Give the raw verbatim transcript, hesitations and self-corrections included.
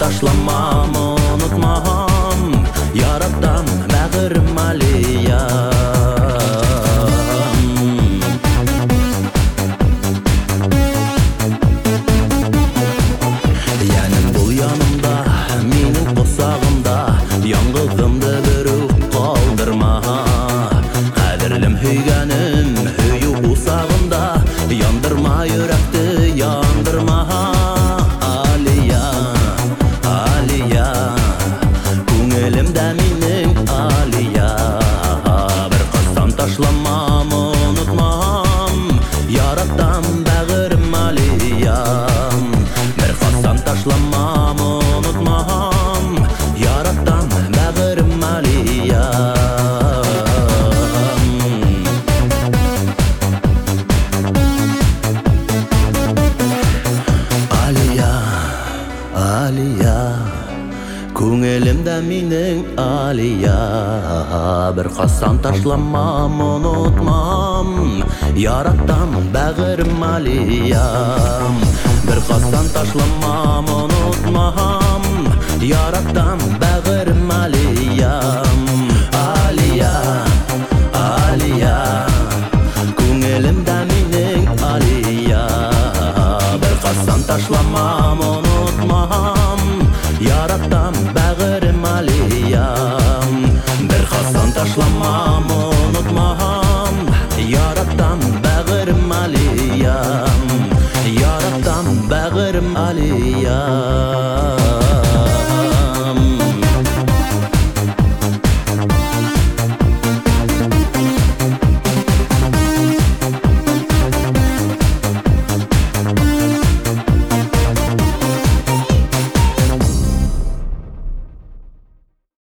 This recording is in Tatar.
tashlamam, unutmam, yarattam bägrim aliyam. Yanim bul yanımda, menin qosagımda, yalnızımda bürüp qaldırma. Qadirlim hüyganim, hüyü qosagımda, yandırma yürekti, yandırma. Aliya, Aliya, ko'nglimda mening Aliya. Bir qasam tashlamam, unutmam, yarattam bägrim aliyam. Bir qasam tashlamam, unutmam, yarattam bägrim aliyam. Aliya, Aliya, ko'nglimda mening Aliya. Bir qasam tashlamam, unutmam, yarattam bägrim aliyam. Bir qasam tashlamam, unutmam,